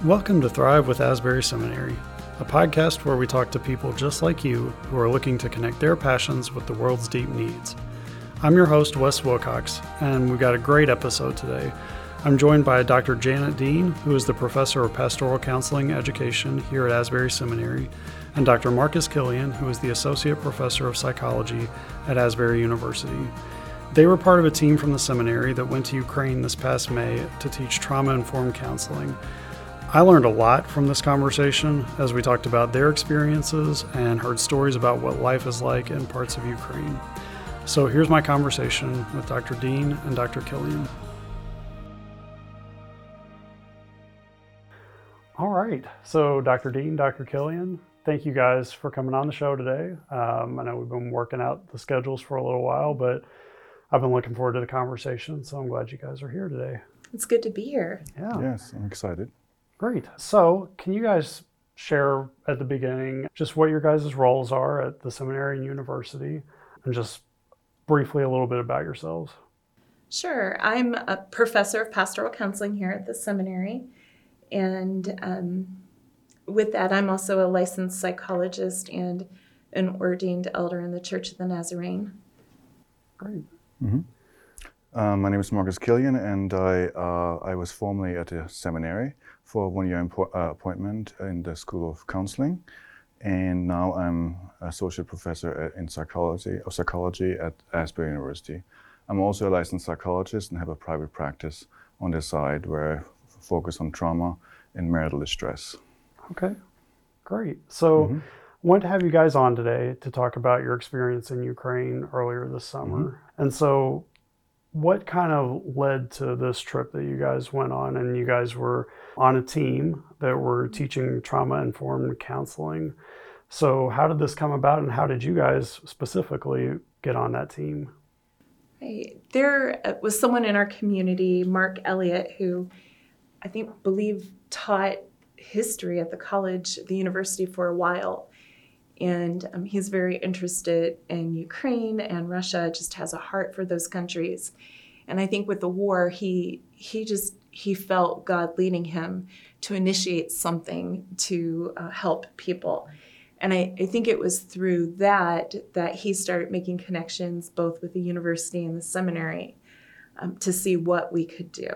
Welcome to Thrive with Asbury Seminary, a podcast where we talk to people just like you who are looking to connect their passions with the world's deep needs. I'm your host, Wes Wilcox, and we've got a great episode today. I'm joined by Dr. Janet Dean, who is the Professor of Pastoral Counseling Education here at Asbury Seminary, and Dr. Marcus Killian, who is the Associate Professor of Psychology at Asbury University. They were part of a team from the seminary that went to Ukraine this past May to teach trauma-informed counseling. I learned a lot from this conversation as we talked about their experiences and heard stories about what life is like in parts of Ukraine. So here's my conversation with Dr. Dean and Dr. Killian. All right, so Dr. Dean, Dr. Killian, thank you guys for coming on the show today. I know we've been working out the schedules for a little while, but I've been looking forward to the conversation, so I'm glad you guys are here today. It's good to be here. Yeah. Yes, I'm excited. Great. So can you guys share at the beginning just what your guys' roles are at the seminary and university, and just briefly a little bit about yourselves? Sure. I'm a professor of pastoral counseling here at the seminary. And with that, I'm also a licensed psychologist and an ordained elder in the Church of the Nazarene. Great. Mm-hmm. My name is Marcus Killian, and I was formerly at the seminary for a one-year appointment in the School of Counseling, and now I'm associate professor in psychology at Asbury University. I'm also a licensed psychologist and have a private practice on the side where I focus on trauma and marital distress. Okay, great. So I wanted to have you guys on today to talk about your experience in Ukraine earlier this summer. And so what kind of led to this trip that you guys went on? And you guys were on a team that were teaching trauma-informed counseling. So how did this come about, and how did you guys specifically get on that team? Right. There was someone in our community, Mark Elliott, who I believe taught history at the university for a while. And he's very interested in Ukraine and Russia, just has a heart for those countries. And I think with the war, he felt God leading him to initiate something to help people. And I think it was through that he started making connections both with the university and the seminary to see what we could do.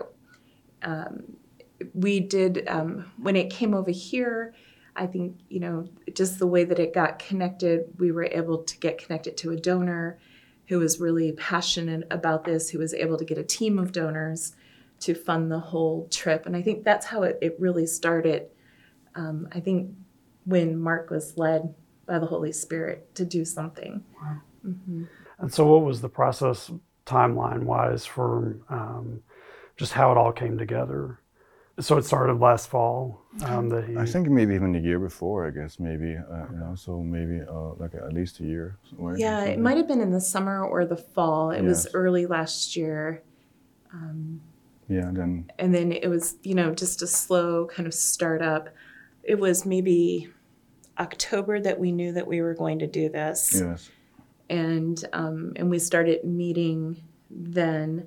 We did, when it came over here, I think, just the way that it got connected, we were able to get connected to a donor who was really passionate about this, who was able to get a team of donors to fund the whole trip. And I think that's how it really started. I think when Mark was led by the Holy Spirit to do something. Wow. Mm-hmm. And so what was the process timeline-wise for just how it all came together? So it started last fall. I think maybe even a year before, I guess, maybe, so maybe like at least a year. Yeah, it might have been in the summer or the fall. It was early last year. And then it was, just a slow kind of startup. It was maybe October that we knew that we were going to do this. Yes. And we started meeting then.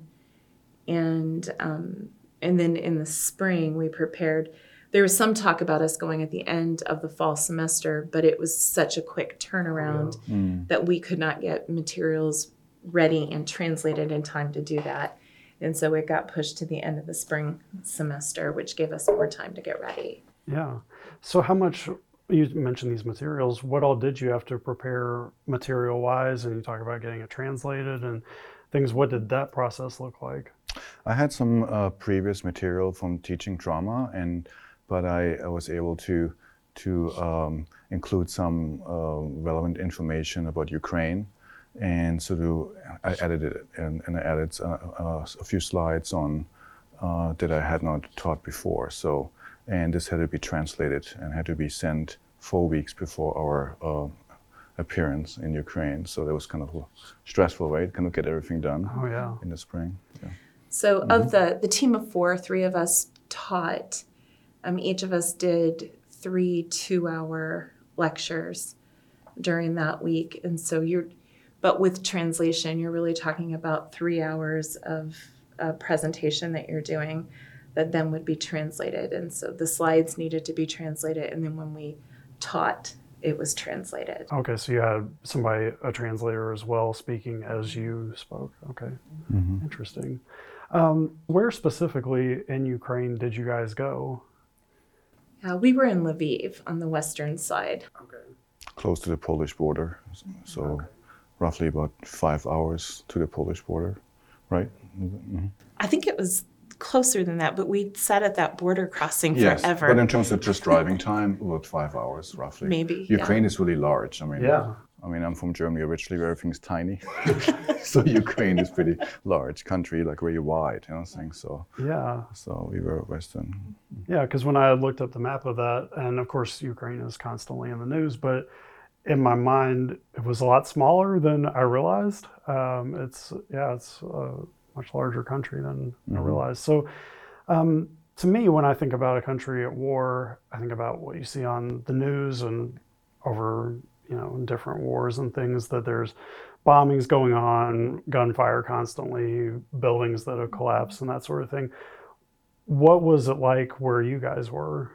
And then in the spring, we prepared. There was some talk about us going at the end of the fall semester, but it was such a quick turnaround that we could not get materials ready and translated in time to do that. And so it got pushed to the end of the spring semester, which gave us more time to get ready. Yeah. So how much, you mentioned these materials, what all did you have to prepare material-wise? And you talk about getting it translated and things. What did that process look like? I had some previous material from teaching trauma, but I was able to include some relevant information about Ukraine, and I edited it and I added a few slides on that I had not taught before. So, and this had to be translated and had to be sent 4 weeks before our appearance in Ukraine. So that was kind of a stressful way to kind of get everything done in the spring. Yeah. So of the team of 4, 3 of us taught. Each of us did 3 2-hour lectures during that week. And so but with translation, you're really talking about 3 hours of a presentation that you're doing. that then would be translated. And so the slides needed to be translated. And then when we taught, it was translated. Okay, so you had somebody, a translator as well, speaking as you spoke. Okay, interesting. Where specifically in Ukraine did you guys go? We were in Lviv on the western side. Okay. Close to the Polish border, so roughly about 5 hours to the Polish border, right? Mm-hmm. I think it was closer than that, but we sat at that border crossing Yes, forever. but in terms of just driving time, about 5 hours roughly. Maybe, Ukraine is really large. I mean, I'm from Germany originally, where everything's tiny. So Ukraine is pretty large country, like really wide, you know, thing. So Yeah. so we were Western. Yeah, because when I looked up the map of that, and of course Ukraine is constantly in the news, but in my mind it was a lot smaller than I realized. It's a much larger country than I realized. So to me, when I think about a country at war, I think about what you see on the news and over, different wars and things, that there's bombings going on, gunfire constantly, buildings that have collapsed and that sort of thing. What was it like where you guys were?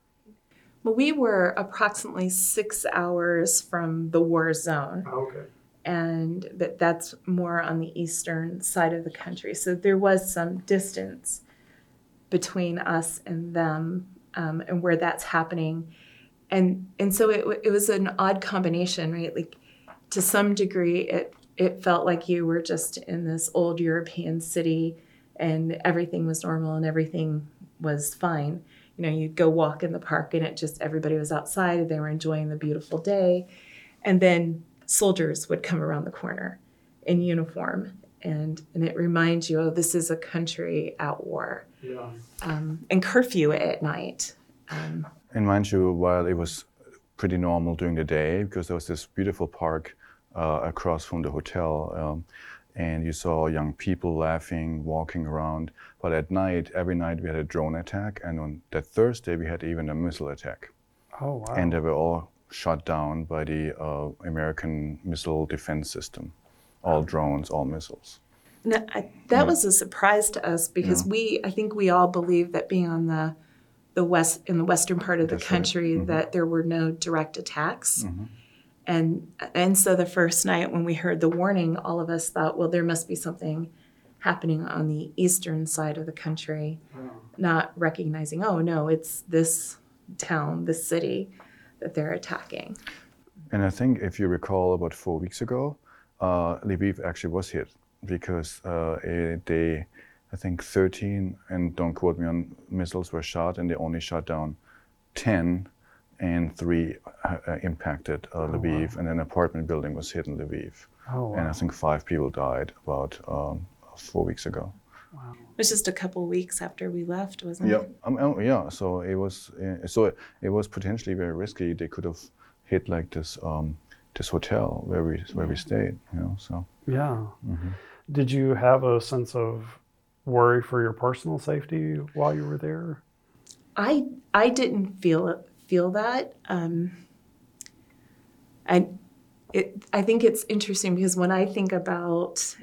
Well, we were approximately 6 hours from the war zone. Okay. And that's more on the eastern side of the country. So there was some distance between us and them, and where that's happening. And so it was an odd combination, right? Like, to some degree, it felt like you were just in this old European city and everything was normal and everything was fine. You'd go walk in the park and everybody was outside. They were enjoying the beautiful day. And then soldiers would come around the corner in uniform. And it reminds you, this is a country at war. Yeah. And curfew at night. And mind you, while it was pretty normal during the day, because there was this beautiful park across from the hotel, and you saw young people laughing, walking around. But at night, every night we had a drone attack, and on that Thursday we had even a missile attack. Oh, wow. And they were all shot down by the American missile defense system. All drones, all missiles. Now, that was a surprise to us, because I think we all believed that being on the in the western part of the country, that there were no direct attacks. And so the first night when we heard the warning, all of us thought, well, there must be something happening on the eastern side of the country, not recognizing, oh no, it's this town, this city that they're attacking. And I think if you recall, about 4 weeks ago, Lviv actually was hit, because I think 13, and don't quote me on, missiles were shot, and they only shot down 10, and 3 impacted Lviv, wow. And an apartment building was hit in Lviv. Oh, wow. And I think 5 people died about 4 weeks ago. Wow. It was just a couple of weeks after we left, wasn't it? Yeah. So it was potentially very risky. They could have hit like this hotel where we stayed. So. Yeah. Did you have a sense of worry for your personal safety while you were there? I didn't feel that. I think it's interesting, because when I think about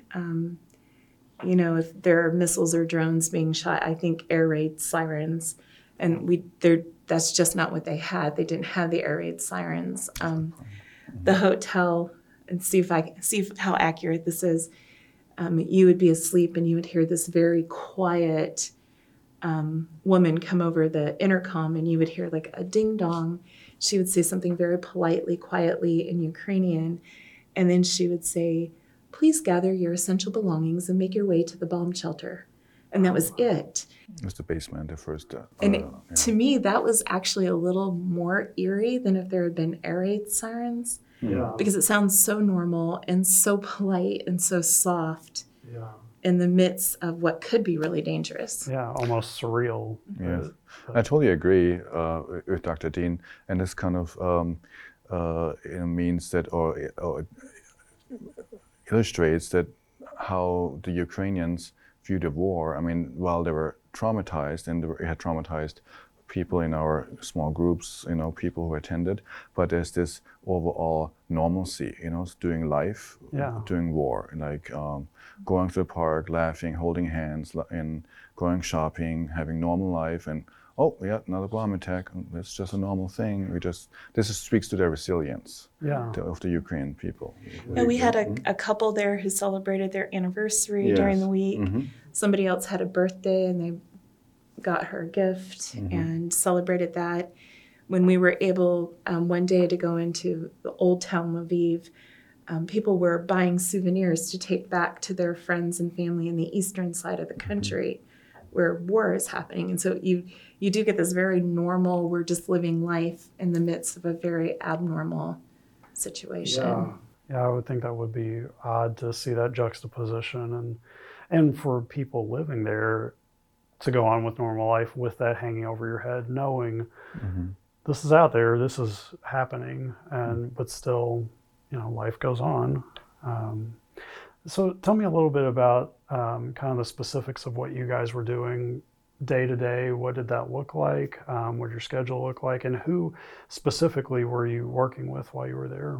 if there are missiles or drones being shot, I think air raid sirens, and that's just not what they had. They didn't have the air raid sirens. The hotel, and see how accurate this is. You would be asleep and you would hear this very quiet woman come over the intercom, and you would hear like a ding dong. She would say something very politely, quietly in Ukrainian, and then she would say, "Please gather your essential belongings and make your way to the bomb shelter." And that was it. It was the basement, the first. To me, that was actually a little more eerie than if there had been air raid sirens. Yeah. Because it sounds so normal and so polite and so soft. Yeah. In the midst of what could be really dangerous. Yeah, almost surreal. Yes. I totally agree with Dr. Dean, and this kind of means that, or illustrates that how the Ukrainians view the war. I mean, while they were traumatized, and they had traumatized people in our small groups, people who attended, but there's this overall normalcy, doing life, doing war, like going to the park, laughing, holding hands, and going shopping, having normal life, and oh yeah, another bomb attack. It's just a normal thing. Speaks to their resilience of the Ukrainian people. And we had a couple there who celebrated their anniversary during the week. Somebody else had a birthday and they got her a gift and celebrated that. When we were able one day to go into the old town Lviv, people were buying souvenirs to take back to their friends and family in the eastern side of the country where war is happening. And so you do get this very normal, we're just living life in the midst of a very abnormal situation. Yeah, I would think that would be odd to see that juxtaposition and for people living there to go on with normal life with that hanging over your head, knowing this is out there, this is happening, but still, life goes on. So tell me a little bit about kind of the specifics of what you guys were doing day to day. What did that look like? What did your schedule look like? And who specifically were you working with while you were there?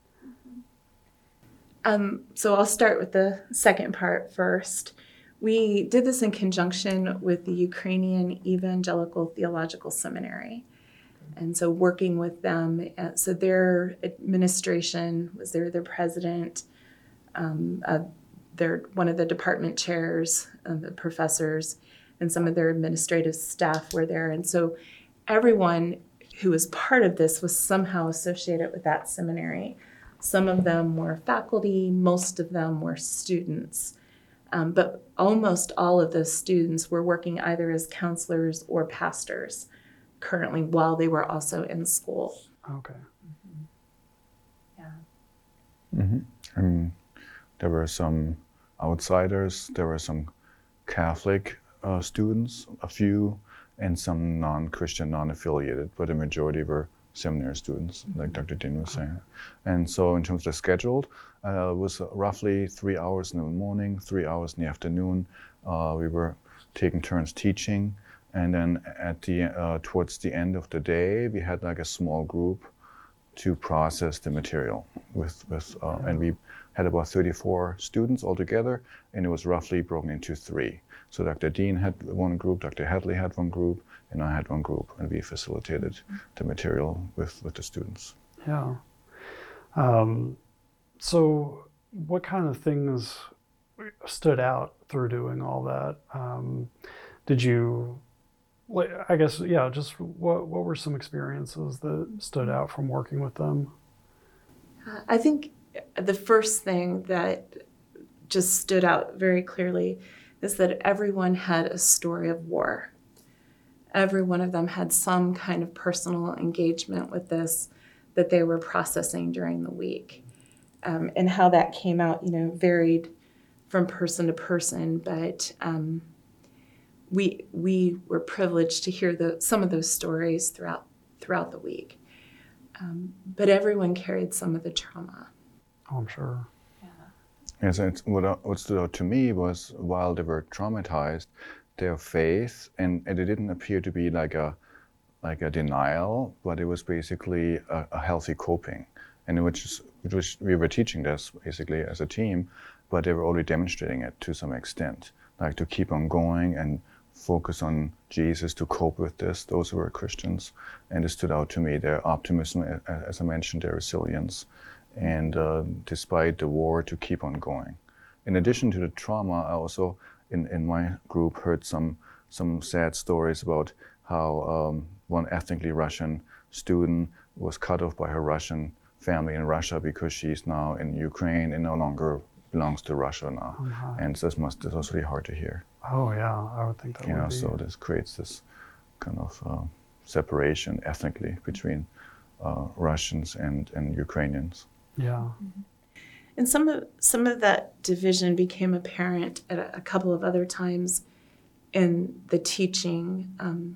So I'll start with the second part first. We did this in conjunction with the Ukrainian Evangelical Theological Seminary. And so working with them, so their administration was there, their president, they're one of the department chairs, the professors, and some of their administrative staff were there. And so everyone who was part of this was somehow associated with that seminary. Some of them were faculty, most of them were students. But almost all of those students were working either as counselors or pastors currently while they were also in school. Okay. There were some outsiders, there were some Catholic students, a few, and some non-Christian, non-affiliated, but the majority were seminary students, like Dr. Dean was saying. And so in terms of the schedule, it was roughly 3 hours in the morning, 3 hours in the afternoon. We were taking turns teaching. And then at the towards the end of the day, we had like a small group to process the material and we had about 34 students altogether, and it was roughly broken into 3. So Dr. Dean had one group, Dr. Hadley had one group, and I had one group, and we facilitated the material with the students. Yeah. So what kind of things stood out through doing all that? Did you, I guess, just what were some experiences that stood out from working with them? I think the first thing that just stood out very clearly is that everyone had a story of war. Every one of them had some kind of personal engagement with this that they were processing during the week. And how that came out, varied from person to person, but we were privileged to hear some of those stories throughout the week. But everyone carried some of the trauma. Oh, I'm sure. Yes, and what stood out to me was while they were traumatized, their faith, and it didn't appear to be like a denial, but it was basically a healthy coping. And we were teaching this basically as a team, but they were already demonstrating it to some extent, like to keep on going and focus on Jesus to cope with this. Those who were Christians, and it stood out to me, their optimism, as I mentioned, their resilience, and despite the war, to keep on going. In addition to the trauma, I also, in my group, heard some sad stories about how one ethnically Russian student was cut off by her Russian family in Russia because she's now in Ukraine and no longer belongs to Russia now. Oh, and this was really hard to hear. Oh yeah, I would think that would be. So this creates this kind of separation ethnically between Russians and Ukrainians. Yeah. And some of that division became apparent at a couple of other times in the teaching.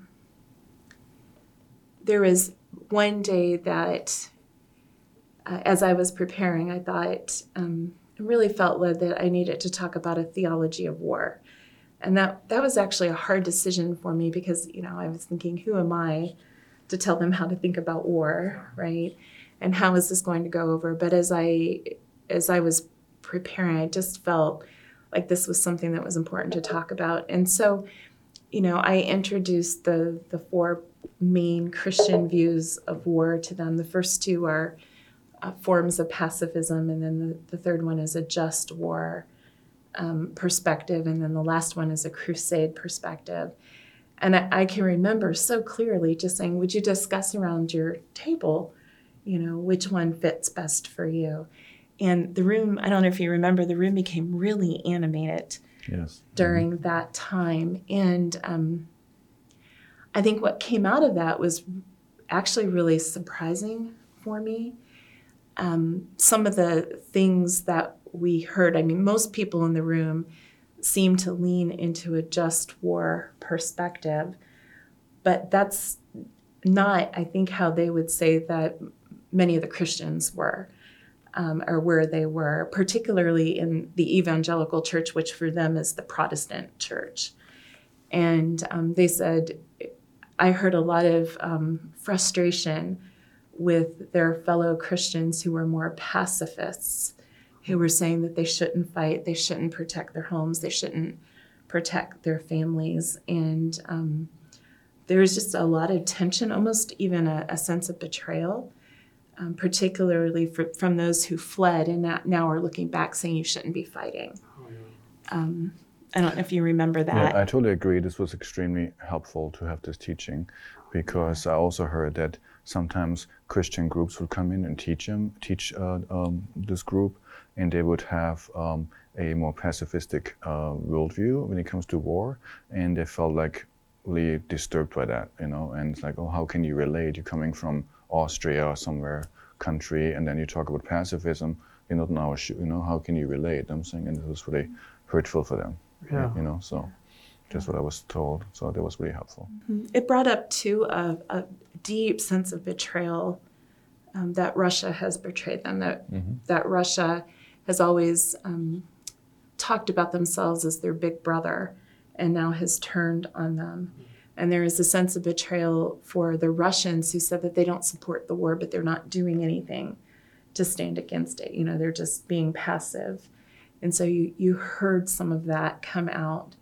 There was one day that, as I was preparing, I thought, I really felt led that I needed to talk about a theology of war. And that was actually a hard decision for me because, I was thinking, who am I to tell them how to think about war, right? And how is this going to go over? But as I was preparing, I just felt like this was something that was important to talk about. And so, I introduced the 4 main Christian views of war to them. The first 2 are forms of pacifism, and then the third one is a just war perspective, and then the last one is a crusade perspective. And I can remember so clearly just saying, would you discuss around your table, which one fits best for you? And the room, I don't know if you remember, the room became really animated during that time. And I think what came out of that was actually really surprising for me. Some of the things that we heard, most people in the room seem to lean into a just war perspective, but that's not, I think, how they would say that many of the Christians were, or where they were, particularly in the evangelical church, which for them is the Protestant church. And they said, I heard a lot of frustration with their fellow Christians who were more pacifists, who were saying that they shouldn't fight, they shouldn't protect their homes, they shouldn't protect their families. And there was just a lot of tension, almost even a sense of betrayal, particularly from those who fled and now are looking back saying you shouldn't be fighting. I don't know if you remember that. Yeah, I totally agree. This was extremely helpful to have this teaching, because I also heard that sometimes Christian groups would come in and teach this group, and they would have a more pacifistic worldview when it comes to war, and they felt like really disturbed by that, and it's like, oh, how can you relate? You're coming from Austria or somewhere country, and then you talk about pacifism. You're not in our how can you relate? I'm saying, and it was really hurtful for them. Yeah. So that's what I was told. So that was really helpful. It brought up too a deep sense of betrayal that Russia has betrayed them. That Russia has always talked about themselves as their big brother, and now has turned on them. And there is a sense of betrayal for the Russians who said that they don't support the war, but they're not doing anything to stand against it. They're just being passive. And so you heard some of that come out.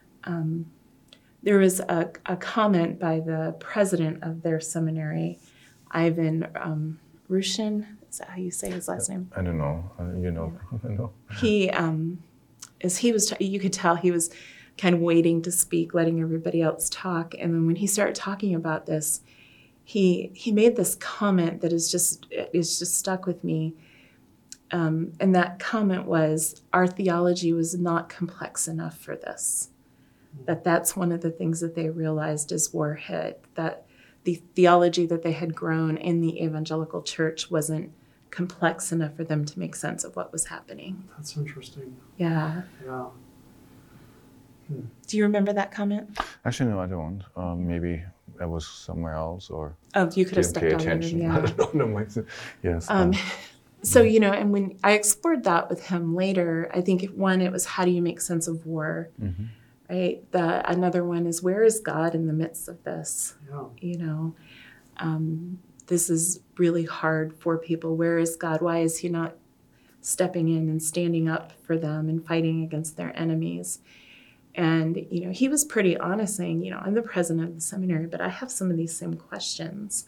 There was a comment by the president of their seminary, Ivan Rushin. Is that how you say his last name? I don't know. I know. You could tell he was kind of waiting to speak, letting everybody else talk. And then when he started talking about this, he made this comment that is just stuck with me. And that comment was, our theology was not complex enough for this. That's one of the things that they realized as war hit, that the theology that they had grown in the evangelical church wasn't complex enough for them to make sense of what was happening. That's interesting. Yeah. Yeah. Do you remember that comment? Actually, no, I don't. Maybe I was somewhere else, or you could have stepped on attention. it. Yeah. I don't know. Yes. So, and when I explored that with him later, I think it was how do you make sense of war, right? Another one is, where is God in the midst of this? Yeah. This is really hard for people. Where is God? Why is he not stepping in and standing up for them and fighting against their enemies? And, he was pretty honest saying, I'm the president of the seminary, but I have some of these same questions.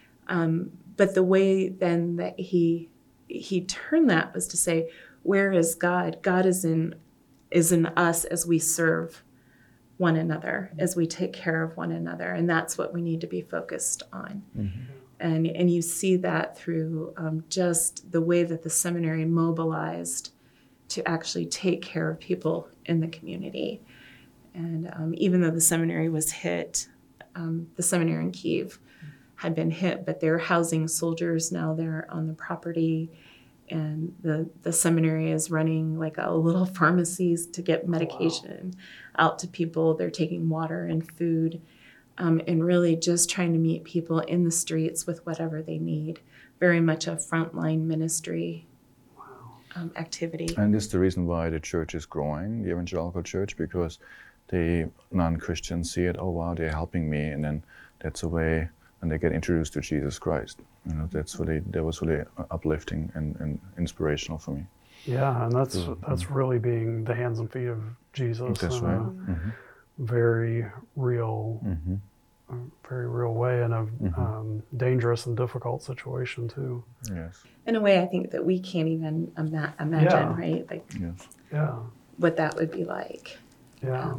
But the way then that he turned that was to say, where is God? God is in us as we serve one another, as we take care of one another. And that's what we need to be focused on. And you see that through just the way that the seminary mobilized to actually take care of people in the community. And even though the seminary was hit, the seminary in Kyiv had been hit, but they're housing soldiers now. They're on the property, and the seminary is running like a little pharmacies to get medication out to people. They're taking water and food, and really just trying to meet people in the streets with whatever they need. Very much a frontline ministry activity. And this is the reason why the church is growing, the evangelical church, because the non-Christians see it. Oh wow, they're helping me, and then that's a way, and they get introduced to Jesus Christ. You know, that was really uplifting and inspirational for me. Yeah, and that's really being the hands and feet of Jesus. That's in right. a very real, very real way, in a dangerous and difficult situation too. Yes. In a way, I think that we can't even imagine, Yeah. right? Like Yes. Yeah. what that would be like. Yeah.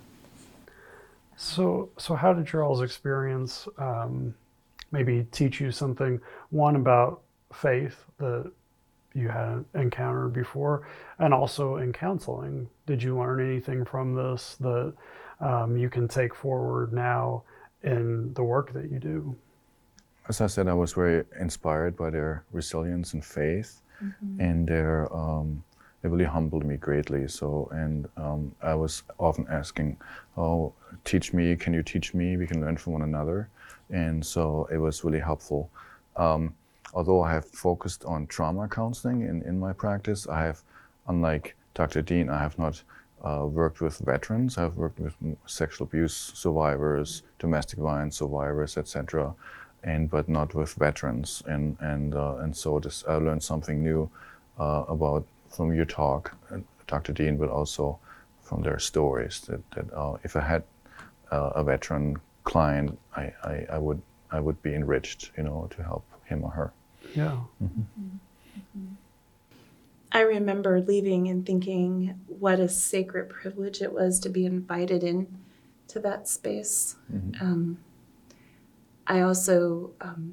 So how did Charles' experience maybe teach you something, one, about faith that you hadn't encountered before, and also in counseling? Did you learn anything from this that you can take forward now in the work that you do? As I said, I was very inspired by their resilience and faith, and they really humbled me greatly. So, and I was often asking, "Oh, teach me! Can you teach me? We can learn from one another." And so it was really helpful. Although I have focused on trauma counseling in my practice, I have, unlike Dr. Dean, I have not worked with veterans. I've worked with sexual abuse survivors, domestic violence survivors, etc., but not with veterans. And so I learned something new about from your talk, Dr. Dean, but also from their stories. That if I had a veteran client, I would be enriched, to help him or her. Yeah. I remember leaving and thinking what a sacred privilege it was to be invited in to that space. I also,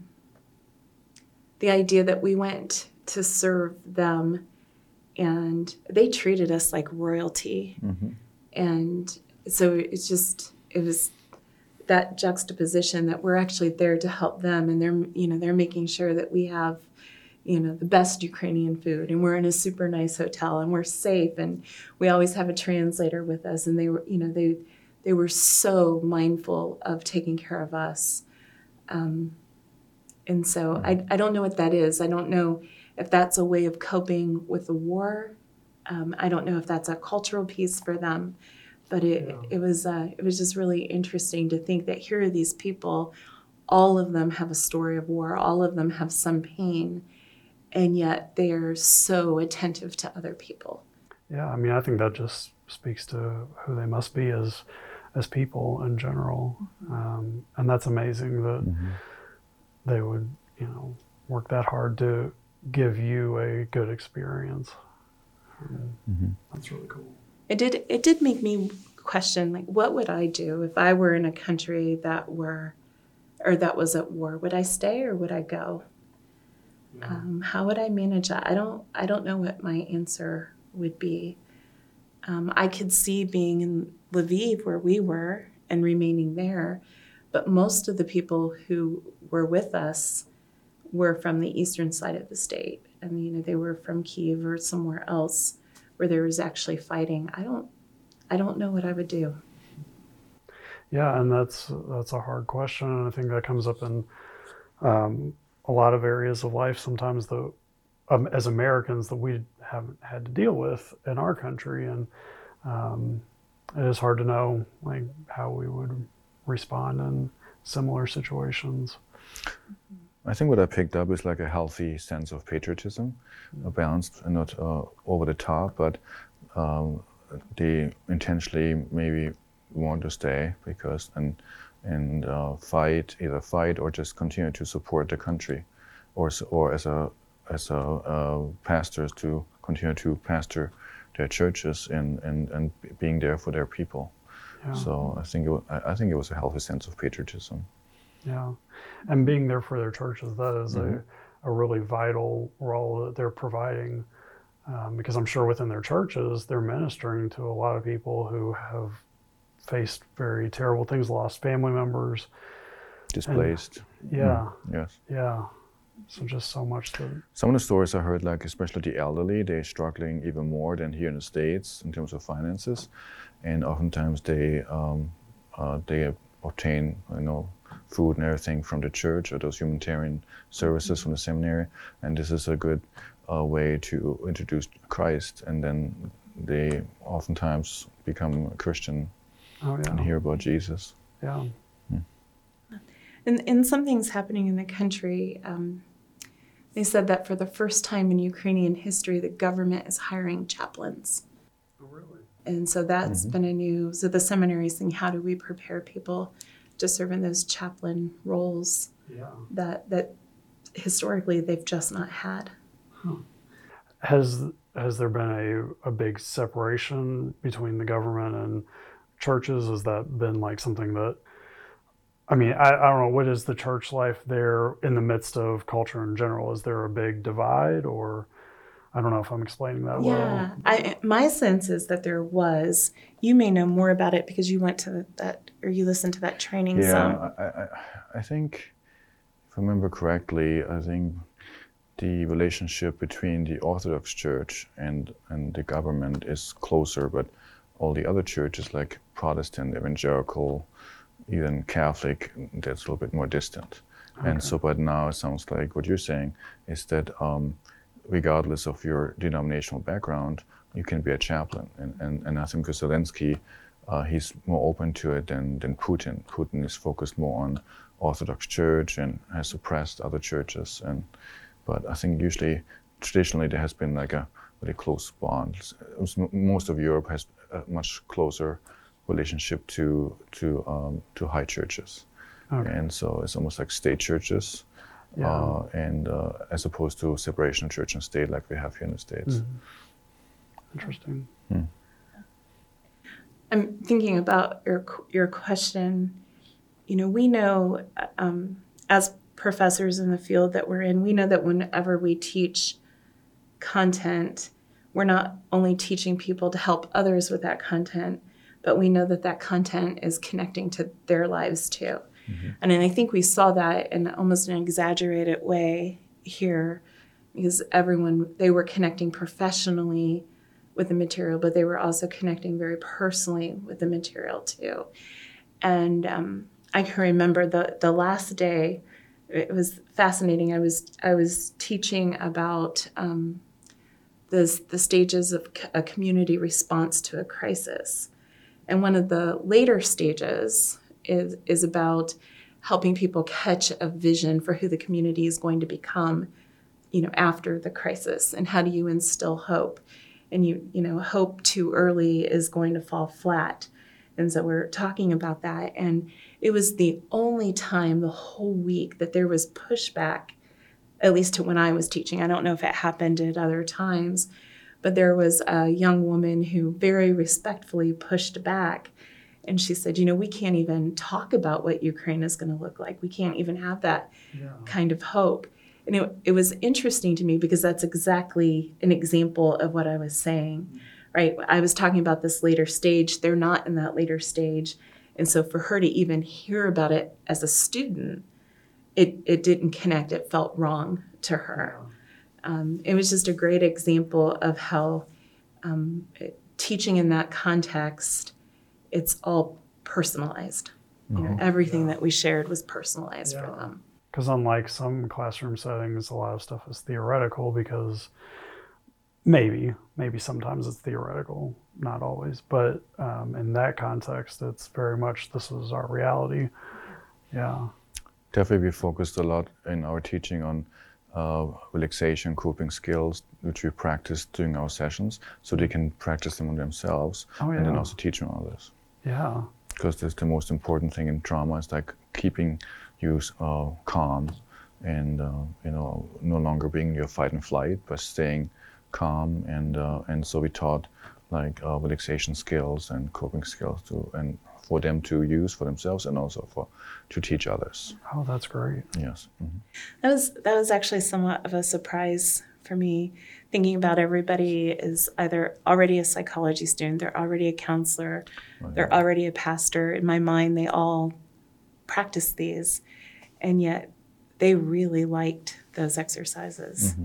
the idea that we went to serve them and they treated us like royalty. And so it was that juxtaposition that we're actually there to help them, and they're making sure that we have the best Ukrainian food, and we're in a super nice hotel, and we're safe, and we always have a translator with us, and they were so mindful of taking care of us. And so I don't know what that is. I don't know if that's a way of coping with the war. I don't know if that's a cultural piece for them, but it was just really interesting to think that here are these people, all of them have a story of war, all of them have some pain, and yet they are so attentive to other people. Yeah, I mean, I think that just speaks to who they must be as people in general, and that's amazing that they would, work that hard to give you a good experience. That's really cool. It did make me question, like, what would I do if I were in a country that was at war? Would I stay or would I go? Yeah. How would I manage that? I don't know what my answer would be. I could see being in Lviv where we were and remaining there, but most of the people who were with us were from the eastern side of the state. I mean, they were from Kyiv or somewhere else where there was actually fighting. I don't know what I would do. Yeah, and that's a hard question, and I think that comes up in a lot of areas of life sometimes as Americans that we haven't had to deal with in our country, and it is hard to know like how we would respond in similar situations. I think what I picked up is like a healthy sense of patriotism, a balanced and not over the top, but they intentionally maybe want to stay because and either fight or just continue to support the country, or as a pastors to continue to pastor their churches and being there for their people. Yeah. So I think it was a healthy sense of patriotism. Yeah, and being there for their churches, that is a really vital role that they're providing, because I'm sure within their churches, they're ministering to a lot of people who have faced very terrible things, lost family members. Displaced. Yeah. Yes. Yeah. So just so much Some of the stories I heard, like especially the elderly, they're struggling even more than here in the States in terms of finances, and oftentimes they obtain food and everything from the church or those humanitarian services from the seminary, and this is a good way to introduce Christ, and then they oftentimes become a Christian Oh, yeah. and hear about Jesus. Yeah. And something's happening in the country. They said that for the first time in Ukrainian history, the government is hiring chaplains. Oh, really? And so that's been a new, so the seminary is saying, how do we prepare people to serve in those chaplain roles that historically they've just not had? Huh. Has there been a big separation between the government and churches? Has that been like something that, I mean, I don't know, what is the church life there in the midst of culture in general? Is there a big divide, or I don't know if I'm explaining that well. Yeah, my sense is that there was. You may know more about it because you went to that, or you listened to that training. Yeah, I think, if I remember correctly, I think the relationship between the Orthodox Church and the government is closer, but all the other churches like Protestant, Evangelical, even Catholic, that's a little bit more distant. Okay. And so, but now it sounds like what you're saying is that regardless of your denominational background, you can be a chaplain. And I think Zelensky, he's more open to it than Putin. Putin is focused more on Orthodox Church and has suppressed other churches. But I think traditionally, there has been like a really close bond. Most of Europe has a much closer relationship to high churches. Okay. And so it's almost like state churches. Yeah. And as opposed to separation of church and state like we have here in the States. Interesting. I'm thinking about your question. You know, we know as professors in the field that we're in, we know that whenever we teach content, we're not only teaching people to help others with that content, but we know that that content is connecting to their lives too. And I think we saw that in almost an exaggerated way here, because they were connecting professionally with the material, but they were also connecting very personally with the material too. And I can remember the last day, it was fascinating. I was teaching about the stages of a community response to a crisis. And one of the later stages is about helping people catch a vision for who the community is going to become, you know, after the crisis, and how do you instill hope? And you know, hope too early is going to fall flat. And so we're talking about that, and it was the only time the whole week that there was pushback, at least to when I was teaching. I don't know if it happened at other times, but there was a young woman who very respectfully pushed back. And she said, you know, we can't even talk about what Ukraine is going to look like. We can't even have that kind of hope. And it was interesting to me because that's exactly an example of what I was saying, right? I was talking about this later stage. They're not in that later stage. And so for her to even hear about it as a student, it didn't connect. It felt wrong to her. It was just a great example of how teaching in that context, it's all personalized. You know, everything that we shared was personalized for them. Because unlike some classroom settings, a lot of stuff is theoretical because maybe sometimes it's theoretical, not always. But in that context, it's very much this is our reality. Yeah. Definitely we focused a lot in our teaching on relaxation, coping skills, which we practiced during our sessions, so they can practice them on themselves and then also teach on others. Yeah. Because that's the most important thing in trauma, is like keeping you calm and you know, no longer being in your fight and flight, but staying calm. And so we taught like relaxation skills and coping skills and for them to use for themselves and also to teach others. Oh, that's great. Yes. That was actually somewhat of a surprise for me, thinking about everybody is either already a psychology student, they're already a counselor, they're already a pastor. In my mind, they all practice these, and yet they really liked those exercises.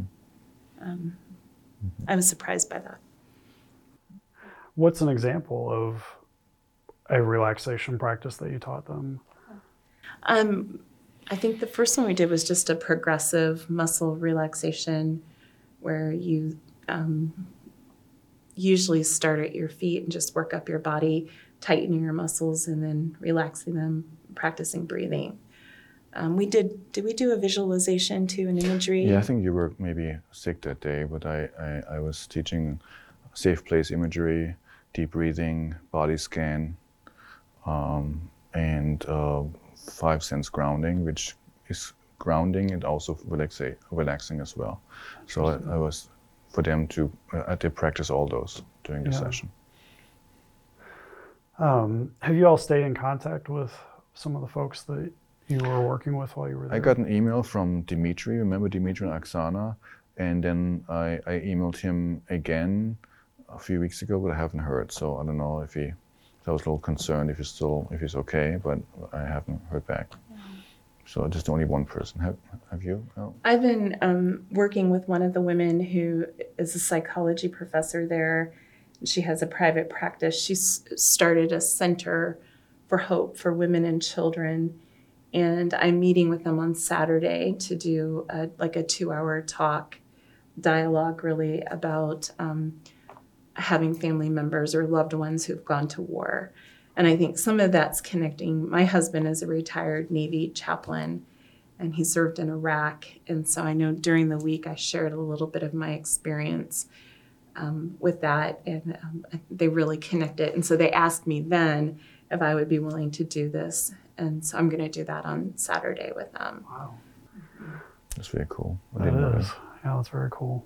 I was surprised by that. What's an example of a relaxation practice that you taught them? I think the first one we did was just a progressive muscle relaxation, where you usually start at your feet and just work up your body tightening your muscles and then relaxing them, practicing breathing. Did we do a visualization too, an imagery? Yeah, I think you were maybe sick that day, but I was teaching safe place imagery, deep breathing, body scan, and 5 sense grounding, which is grounding and also relaxing as well. So I was, for them to, I did practice all those during the session. Have you all stayed in contact with some of the folks that you were working with while you were there? I got an email from Dimitri, remember Dimitri and Oksana? And then I emailed him again a few weeks ago, but I haven't heard. So I don't know if I was a little concerned if he's okay, but I haven't heard back. So just only one person. Have you? Oh. I've been working with one of the women who is a psychology professor there. She has a private practice. She's started a center for hope for women and children. And I'm meeting with them on Saturday to do a 2-hour dialogue really about having family members or loved ones who've gone to war. And I think some of that's connecting. My husband is a retired Navy chaplain, and he served in Iraq. And so I know during the week I shared a little bit of my experience with that, and they really connected. And so they asked me then if I would be willing to do this. And so I'm going to do that on Saturday with them. Wow. That's very cool. It is. Yeah, that's very cool.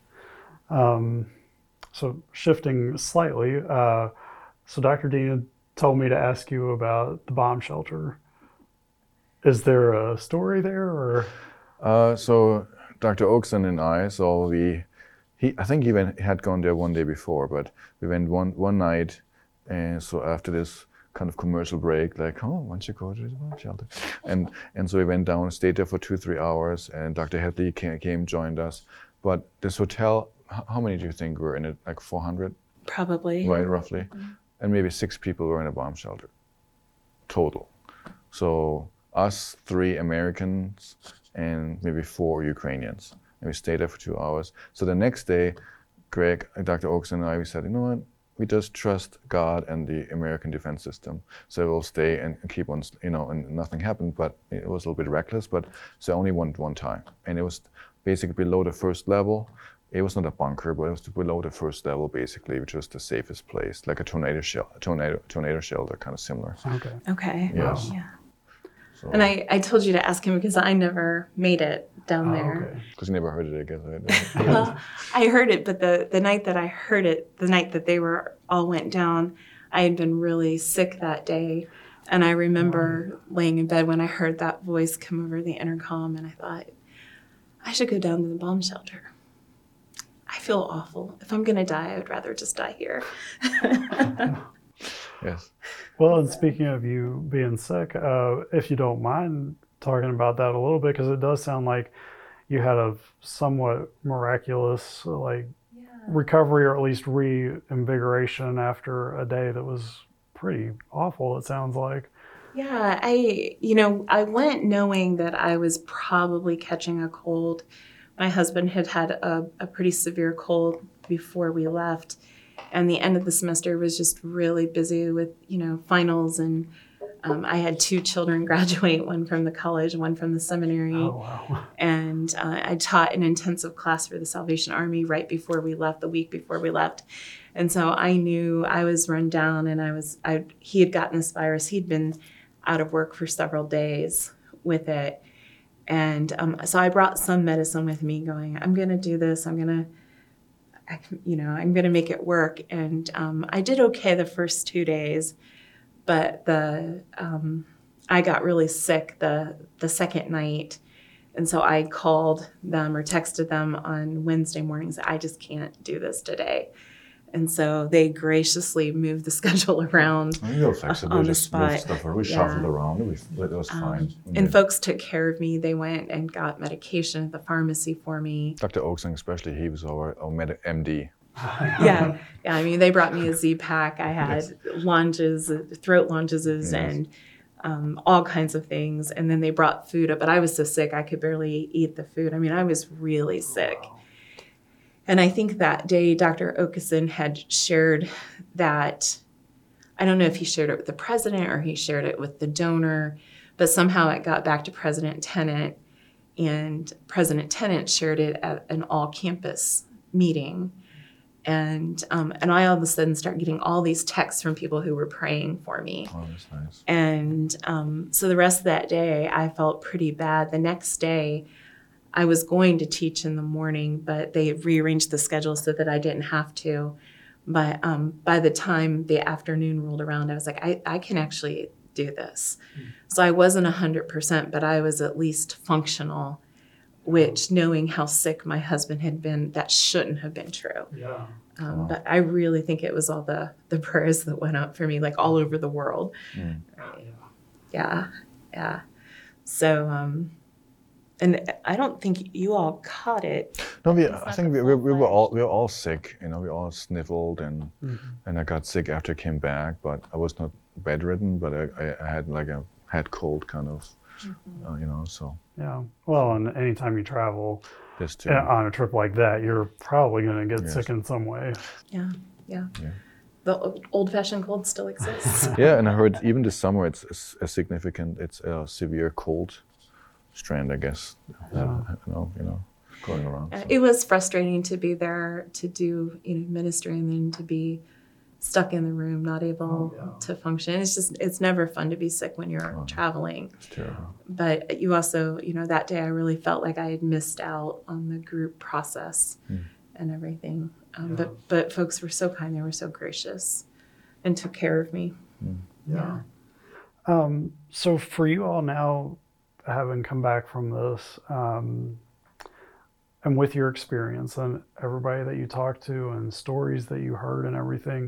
So shifting slightly, so Dr. Dina told me to ask you about the bomb shelter. Is there a story there, or? So Dr. Oakson and I, I think he had gone there one day before, but we went one night, and so after this kind of commercial break, like, oh, why don't you go to the bomb shelter? And so we went down, stayed there for 2-3 hours, and Dr. Hadley came, joined us. But this hotel, how many do you think were in it? Like 400? Probably. Right, roughly. Mm-hmm. And maybe 6 people were in a bomb shelter, total. So us 3 Americans and maybe 4 Ukrainians. And we stayed there for 2 hours. So the next day, Greg, Dr. Oakson and I, we said, you know what? We just trust God and the American defense system. So we'll stay and keep on, and nothing happened, but it was a little bit reckless, but so only one time. And it was basically below the first level. It was not a bunker, but it was below the first level, basically, which was the safest place, like a tornado shelter, kind of similar. Okay. Yes. Yeah. So, And I told you to ask him because I never made it down there. Okay. because you never heard it, I guess. Right? Well, I heard it, but the night that I heard it, the night that they all went down, I had been really sick that day. And I remember laying in bed when I heard that voice come over the intercom, and I thought, I should go down to the bomb shelter. I feel awful. If I'm going to die, I would rather just die here. Yes. Well, and speaking of you being sick, if you don't mind talking about that a little bit, because it does sound like you had a somewhat miraculous recovery, or at least reinvigoration after a day that was pretty awful, it sounds like. Yeah, I went knowing that I was probably catching a cold. My husband had a pretty severe cold before we left, and the end of the semester was just really busy with, finals, and I had 2 children graduate, one from the college, one from the seminary. Oh, wow. And I taught an intensive class for the Salvation Army right before we left, the week before we left. And so I knew I was run down, and he had gotten this virus. He'd been out of work for several days with it. And so I brought some medicine with me going, I'm going to do this. I'm going to make it work. And I did okay the first 2 days, but I got really sick the second night. And so I called them or texted them on Wednesday mornings. I just can't do this today. And so they graciously moved the schedule around on the spot. We shuffled around. It was fine. And folks took care of me. They went and got medication at the pharmacy for me. Dr. Oakson, especially, he was our MD. Yeah. I mean, they brought me a Z-Pack. I had lunges, throat lunges, and all kinds of things. And then they brought food up. But I was so sick, I could barely eat the food. I mean, I was really sick. Wow. And I think that day, Dr. Oakson had shared that I don't know if he shared it with the president or he shared it with the donor, but somehow it got back to President Tennant, and President Tennant shared it at an all-campus meeting. And I all of a sudden start getting all these texts from people who were praying for me. Oh, that's nice. And so the rest of that day, I felt pretty bad. The next day, I was going to teach in the morning, but they rearranged the schedule so that I didn't have to. But by the time the afternoon rolled around, I was like, I can actually do this. So I wasn't 100%, but I was at least functional, which, knowing how sick my husband had been, that shouldn't have been true. Yeah. But I really think it was all the prayers that went up for me, like all over the world. Mm. Right. Yeah. So, and I don't think you all caught it. No, I think we were all sick. You know, we all sniffled, and I got sick after I came back. But I was not bedridden, but I had like a head cold kind of, you know. So Yeah. Well, and anytime you travel this too. on a trip like that, you're probably going to get Yes. sick in some way. Yeah. Yeah. The old-fashioned cold still exists. Yeah, and I heard even this summer it's a significant, it's a severe cold strand, I guess. Yeah. You know, going around. So. It was frustrating to be there to do, ministry, and then to be stuck in the room, not able to function. It's never fun to be sick when you're traveling. It's terrible. But you also, that day I really felt like I had missed out on the group process and everything. But folks were so kind, they were so gracious and took care of me. Yeah. So for you all now, having come back from this, and with your experience and everybody that you talked to and stories that you heard and everything,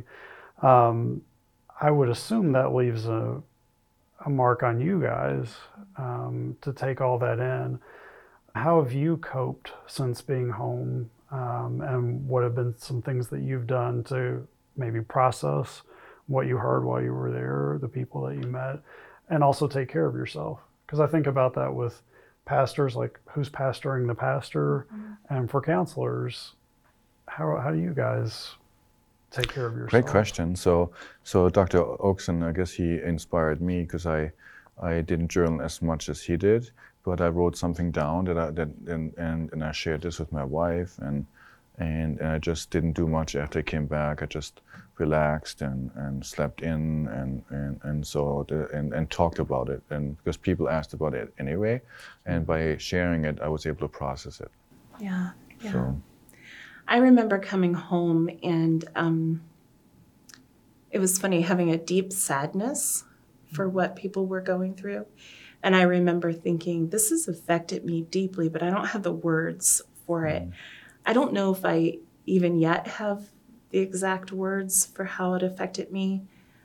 I would assume that leaves a mark on you guys to take all that in. How have you coped since being home? And what have been some things that you've done to maybe process what you heard while you were there, the people that you met, and also take care of yourself? Because I think about that with pastors, like who's pastoring the pastor, and for counselors, how do you guys take care of yourself? Great question. So Dr. Oakson, I guess he inspired me because I didn't journal as much as he did, but I wrote something down and I shared this with my wife, and I just didn't do much after I came back. I just relaxed and slept in and talked about it, and because people asked about it anyway, and by sharing it, I was able to process it. Yeah. So. I remember coming home and it was funny, having a deep sadness for what people were going through. And I remember thinking, this has affected me deeply, but I don't have the words for it. I don't know if I even yet have the exact words for how it affected me.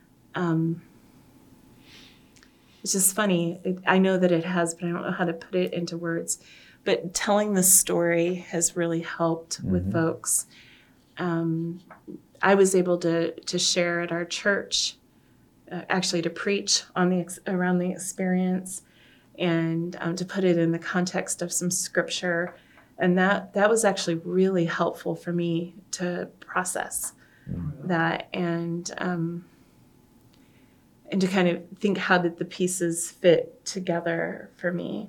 It's just funny. I know that it has, but I don't know how to put it into words. But telling the story has really helped with folks. I was able to share at our church, actually to preach on around the experience, and to put it in the context of some scripture. And that was actually really helpful for me to process that, and to kind of think, how did the pieces fit together for me?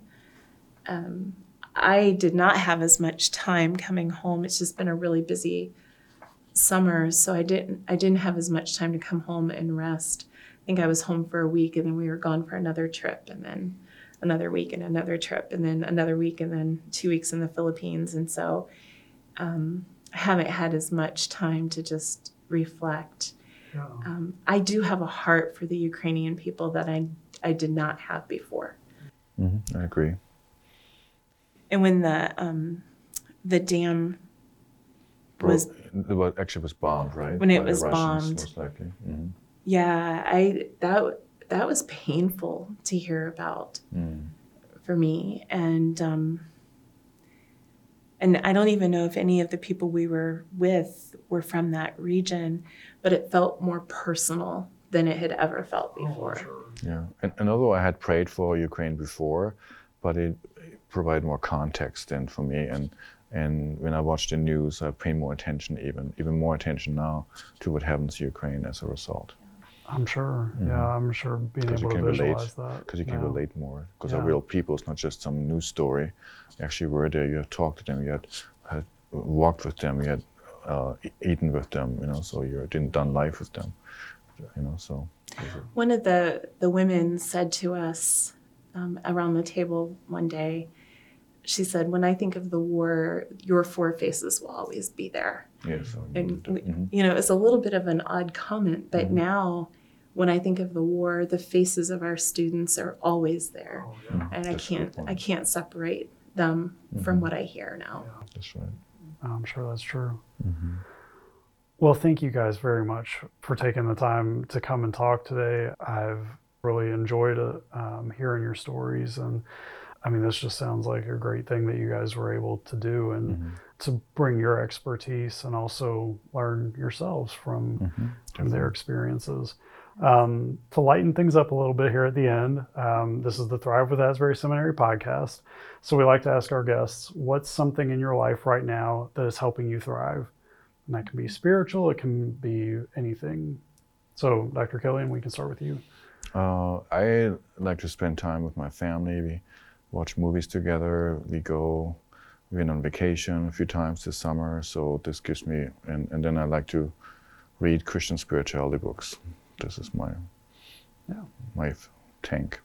I did not have as much time coming home. It's just been a really busy summer, so I didn't have as much time to come home and rest. I think I was home for a week, and then we were gone for another trip, and then another week and another trip, and then another week, and then 2 weeks in the Philippines. And so I haven't had as much time to just reflect. Yeah. I do have a heart for the Ukrainian people that I did not have before. I agree. And when the dam was bombed, right? When it By the was Russians, bombed. most likely. Yeah, that was painful to hear about for me, and I don't even know if any of the people we were with were from that region, but it felt more personal than it had ever felt before. Oh, sure. Yeah, and although I had prayed for Ukraine before, but it provided more context then for me, and when I watch the news, I pay more attention, even more attention now to what happens to Ukraine as a result. I'm sure. Yeah, I'm sure being able to visualize that. Because you can relate more. Because they're real people. It's not just some news story. You actually were there. You had talked to them. You had walked with them. You had eaten with them. So you done life with them. So. One of the women said to us around the table one day, she said, "When I think of the war, your four faces will always be there." Yes. And it's a little bit of an odd comment, but now when I think of the war, the faces of our students are always there. And I can't separate them from what I hear now. Yeah. That's right. I'm sure that's true. Well, thank you guys very much for taking the time to come and talk today. I've really enjoyed hearing your stories, and I mean, this just sounds like a great thing that you guys were able to do, and to bring your expertise and also learn yourselves from their experiences. To lighten things up a little bit here at the end, this is the Thrive with Asbury Seminary podcast. So we like to ask our guests, what's something in your life right now that is helping you thrive? And that can be spiritual, it can be anything. So Dr. Killian, we can start with you. I like to spend time with my family. We watch movies together. We've been on vacation a few times this summer. So this gives me, and then I like to read Christian spirituality books. This is my tank.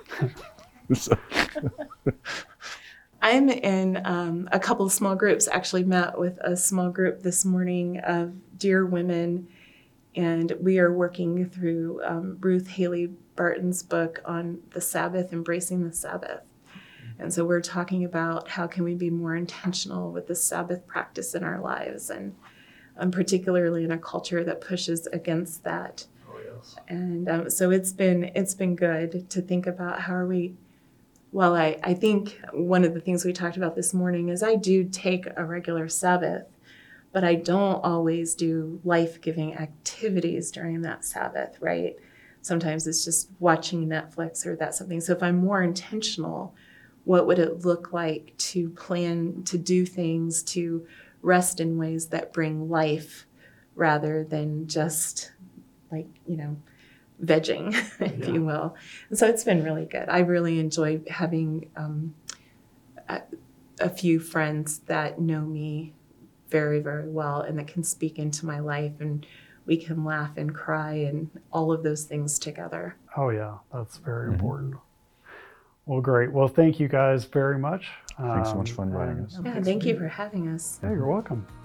I'm in a couple of small groups. Actually met with a small group this morning of dear women, and we are working through Ruth Haley Barton's book on the Sabbath, embracing the Sabbath. And so we're talking about how can we be more intentional with the Sabbath practice in our lives, and particularly in a culture that pushes against that. And so it's been good to think about how are we. Well, I think one of the things we talked about this morning is I do take a regular Sabbath, but I don't always do life-giving activities during that Sabbath, right? Sometimes it's just watching Netflix or that something. So if I'm more intentional, what would it look like to plan to do things, to rest in ways that bring life rather than just vegging, if you will. And so it's been really good. I really enjoy having a few friends that know me very, very well and that can speak into my life, and we can laugh and cry and all of those things together. Oh yeah, that's very important. Well, great. Well, thank you guys very much. Thanks so much for inviting us. Yeah, thank you for having us. Yeah, you're welcome.